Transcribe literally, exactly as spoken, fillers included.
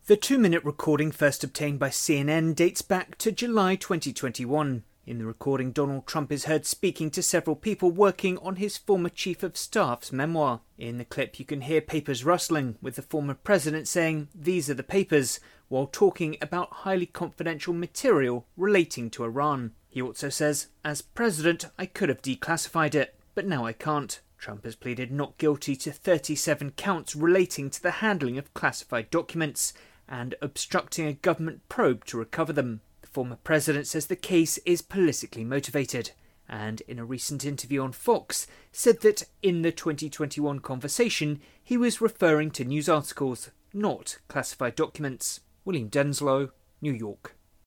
The two-minute recording first obtained by C N N dates back to July twenty twenty-one. In the recording, Donald Trump is heard speaking to several people working on his former Chief of Staff's memoir. In the clip, you can hear papers rustling, with the former president saying, "These are the papers," while talking about highly confidential material relating to Iran. He also says, "As president, I could have declassified it, but now I can't." Trump has pleaded not guilty to thirty-seven counts relating to the handling of classified documents and obstructing a government probe to recover them. The former president says the case is politically motivated, and in a recent interview on Fox said that in the twenty twenty-one conversation he was referring to news articles, not classified documents. William Denslow, New York.